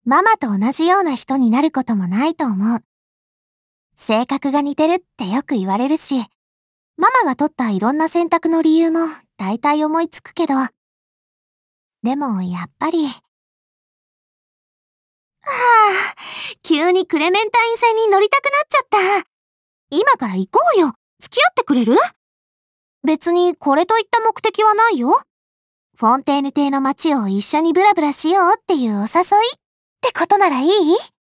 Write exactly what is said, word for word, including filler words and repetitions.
ママと同じような人になることもないと思う。性格が似てるってよく言われるし、ママが取ったいろんな選択の理由も大体思いつくけど、でもやっぱり、はあ、急にクレメンタイン船に乗りたくなっちゃった。今から行こうよ。付き合ってくれる？別にこれといった目的はないよ。フォンテーヌ邸の街を一緒にブラブラしようっていうお誘いってことならいい？